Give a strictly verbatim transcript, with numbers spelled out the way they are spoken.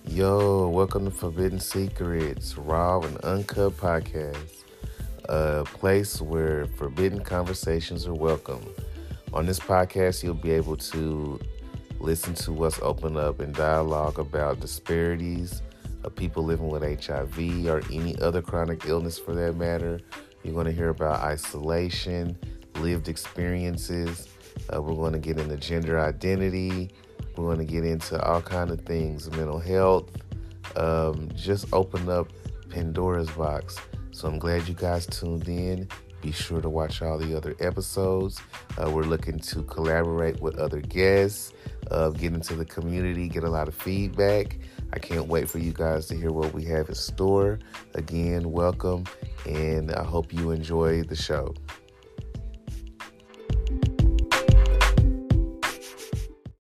Yo, welcome to Forbidden Secrets, Raw and Uncut Podcast, a place where forbidden conversations are welcome. On this podcast, you'll be able to listen to us open up and dialogue about disparities of people living with H I V or any other chronic illness for that matter. You're going to hear about isolation, lived experiences. Uh, we're going to get into gender identity. We're going to get into all kinds of things, mental health. Um, just open up Pandora's box. So I'm glad you guys tuned in. Be sure to watch all the other episodes. Uh, we're looking to collaborate with other guests, uh, get into the community, get a lot of feedback. I can't wait for you guys to hear what we have in store. Again, welcome, and I hope you enjoy the show.